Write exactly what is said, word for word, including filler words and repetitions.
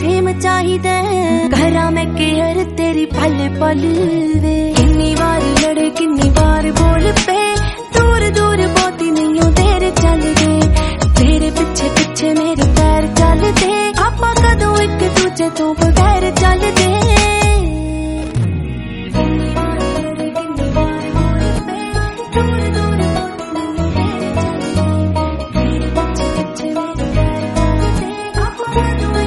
Same चाहिदा घरा में केयर तेरी पल पल वे। किन्नी बार लड़े किन्नी बार बोल पे दूर दूर बहुती नहीं हो तेरे चल दे तेरे पिछे पिछे मेरे पैर चल दे आपा कदों एक दूजे तो बगैर चल दे। किन्नी बार लड़े किन्नी बार बोल पे दूर